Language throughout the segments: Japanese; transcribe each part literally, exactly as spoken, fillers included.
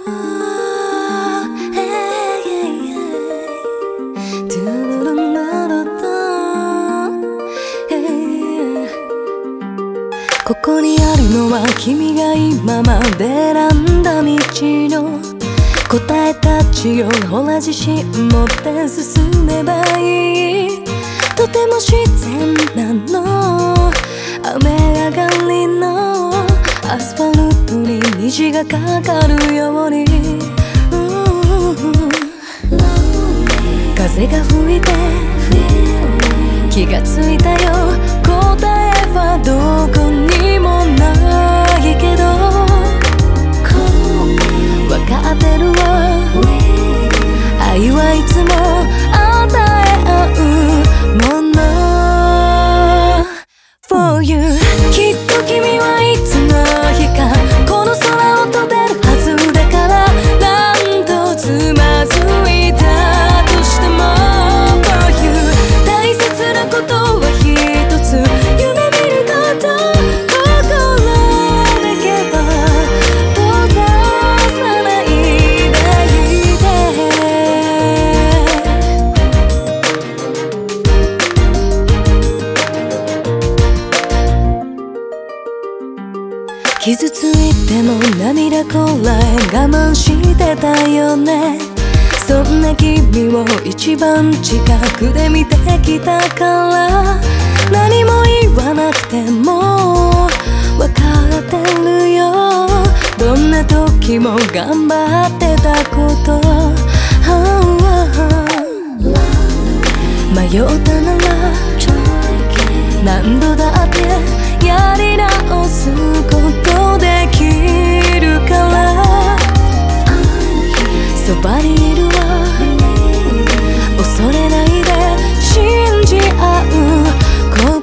ここにあるのは君が今まで選んだ道の答えたちをほら自信持って進めばいい。とても自然なの。雨上がりのアスファルトに虹がかかるように、風が吹いて気がついたよ。答えはどこにもないけど分かってるわ。愛はいつも与え合うもの For you。 きっと君はいつの日かこの空を飛べるはずだから、何度つまずいたとしても For you。 大切なことは一つ、夢見ること心だけは閉ざさないでいて。傷ついても涙こらえ我慢してたよね。そんな君を一番近くで見てきたから、何も言わなくても分かってるよ。どんな時も頑張ってたこと、迷ったなら何度だってやり直すことできるから、そばにいるわ。恐れないで信じ合うこと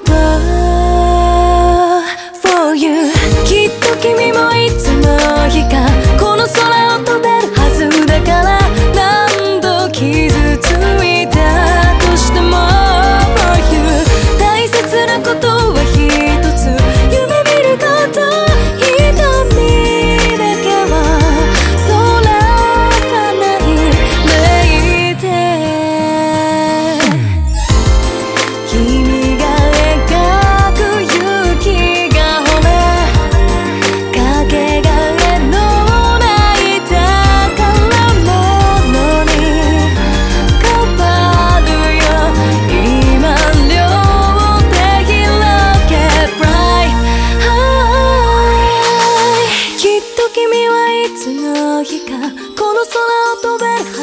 For you。 きっと君もいつの日かこの空を飛べるはずだから、何度傷ついたとしても For you。 大切なことは一つ、夢見ること、瞳だけはそらさないでいて。君が描く雪が褒めかけがえのない宝物に変わるよ。今両手広げ Fly High。 きっと君はいつの日かこの空を飛べるはず